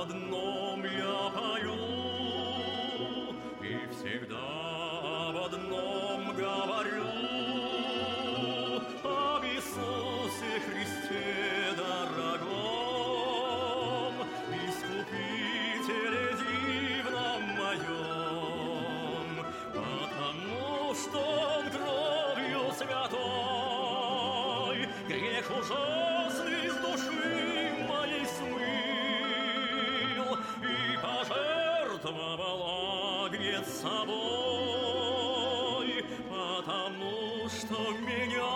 одном я пою и всегда об одном говорю: об Иисусе Христе дорогом, Искупителе дивном моем, потому что Он кровью святой грех ужасный с души моей смыл и пожертвовал агнец собой, потому что меня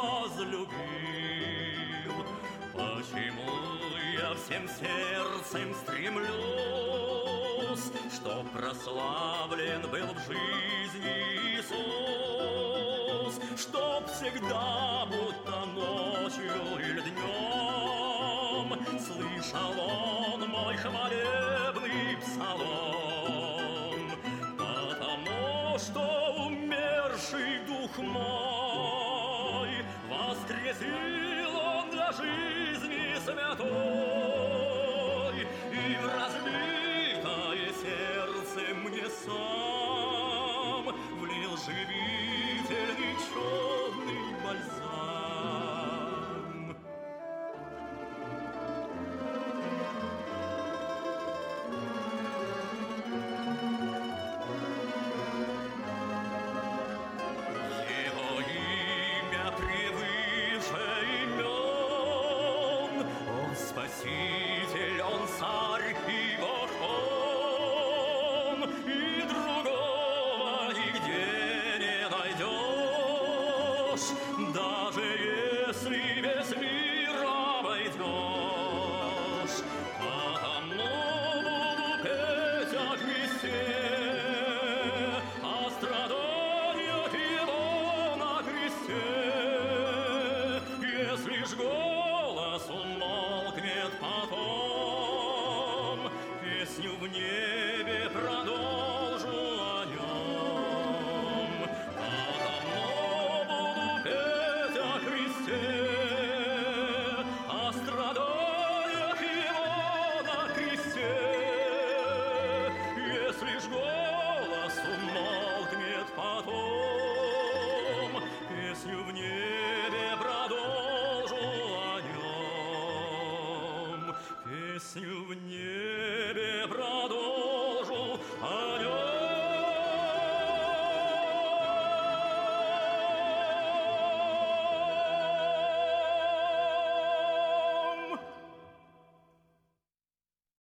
возлюбил. Почему я всем сердцем стремлюсь, чтоб прославлен был в жизни Иисус, чтоб всегда, будто ночью или днем, слышал Он